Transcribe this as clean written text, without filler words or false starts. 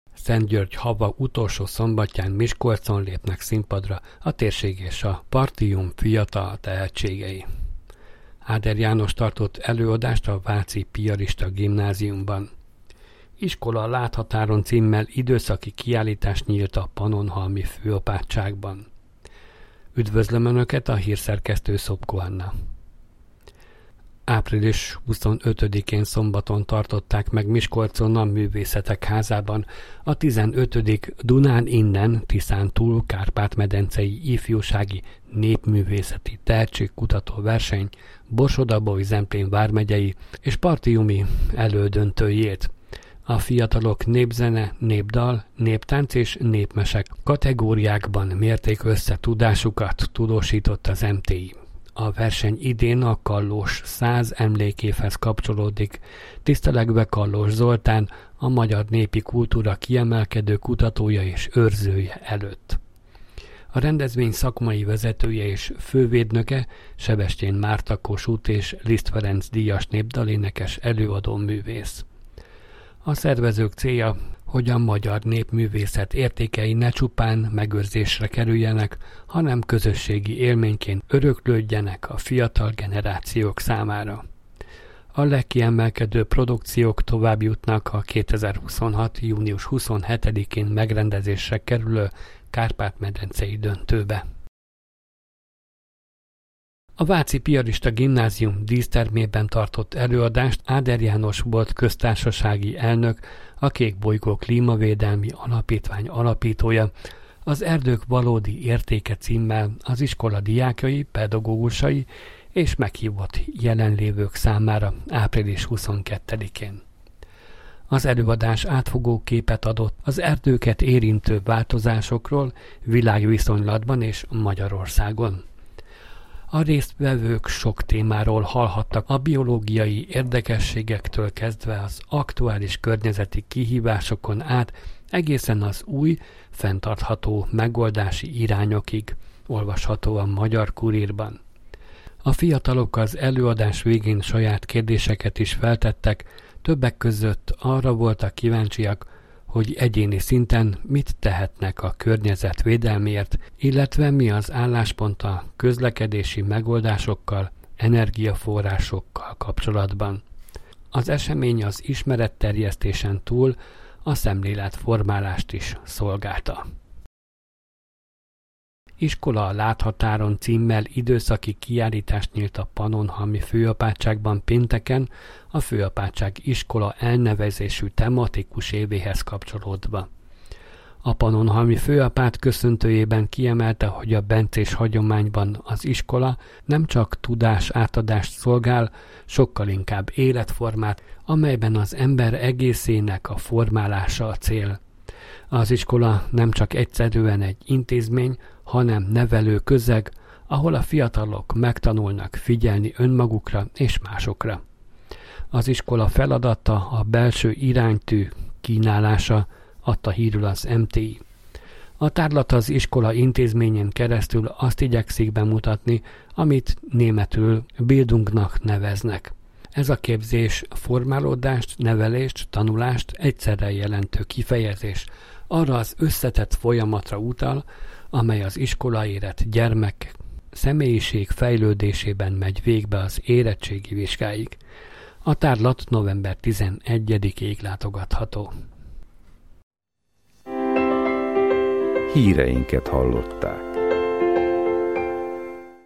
Szentgyörgy hava utolsó szombatján Miskolcon lépnek színpadra a térség és a Partium fiatal tehetségei. Áder János tartott előadást a Váci Piarista Gimnáziumban. Iskola láthatáron címmel időszaki kiállítás nyílt a Pannonhalmi főapátságban. Üdvözlöm Önöket, a hírszerkesztő Szopko Anna. Április 25-én szombaton tartották meg Miskolcon a Művészetek Házában a 15. Dunán innen Tiszán túl Kárpát-medencei ifjúsági népművészeti tehetségkutató verseny Borsod-Abaúj-Zemplén vármegyei és partiumi elődöntőjét. A fiatalok népzene, népdal, néptánc és népmesek kategóriákban mérték össze tudásukat, tudósított az MTI. A verseny idén a Kallós 100 emlékévhez kapcsolódik, tisztelegve Kallós Zoltán, a magyar népi kultúra kiemelkedő kutatója és őrzője előtt. A rendezvény szakmai vezetője és fővédnöke Sebestyén Márta Kossuth és Liszt Ferenc díjas népdalénekes előadó művész. A szervezők célja, hogy a magyar népművészet értékei ne csupán megőrzésre kerüljenek, hanem közösségi élményként öröklődjenek a fiatal generációk számára. A legkiemelkedő produkciók tovább jutnak a 2026. június 27-én megrendezésre kerülő Kárpát-medencei döntőbe. A Váci Piarista Gimnázium dísztermében tartott előadást Áder János volt köztársasági elnök, a Kékbolygó Klímavédelmi Alapítvány alapítója, az Erdők valódi értéke címmel az iskola diákjai, pedagógusai és meghívott jelenlévők számára április 22-én. Az előadás átfogó képet adott az erdőket érintő változásokról világviszonylatban és Magyarországon. A résztvevők sok témáról hallhattak, a biológiai érdekességektől kezdve az aktuális környezeti kihívásokon át egészen az új, fenntartható megoldási irányokig, olvasható a Magyar Kurírban. A fiatalok az előadás végén saját kérdéseket is feltettek, többek között arra voltak kíváncsiak, hogy egyéni szinten mit tehetnek a környezet védelméért, illetve mi az álláspont a közlekedési megoldásokkal, energiaforrásokkal kapcsolatban. Az esemény az ismeretterjesztésen túl a szemléletformálást is szolgálta. Iskola a láthatáron címmel időszaki kiállítást nyílt a Pannonhalmi főapátságban pénteken, a főapátság iskola elnevezésű tematikus évéhez kapcsolódva. A Pannonhalmi főapát köszöntőjében kiemelte, hogy a bencés hagyományban az iskola nem csak tudás átadást szolgál, sokkal inkább életformát, amelyben az ember egészének a formálása a cél. Az iskola nem csak egyszerűen egy intézmény, hanem nevelő közeg, ahol a fiatalok megtanulnak figyelni önmagukra és másokra. Az iskola feladata a belső iránytű kínálása, adta hírül az MTI. A tárlat az iskola intézményen keresztül azt igyekszik bemutatni, amit németül Bildungnak neveznek. Ez a képzés formálódást, nevelést, tanulást egyszerre jelentő kifejezés arra az összetett folyamatra utal, amely az iskolaérett gyermek személyiség fejlődésében megy végbe az érettségi vizsgáig. A tárlat november 11-ig látogatható. Híreinket hallották.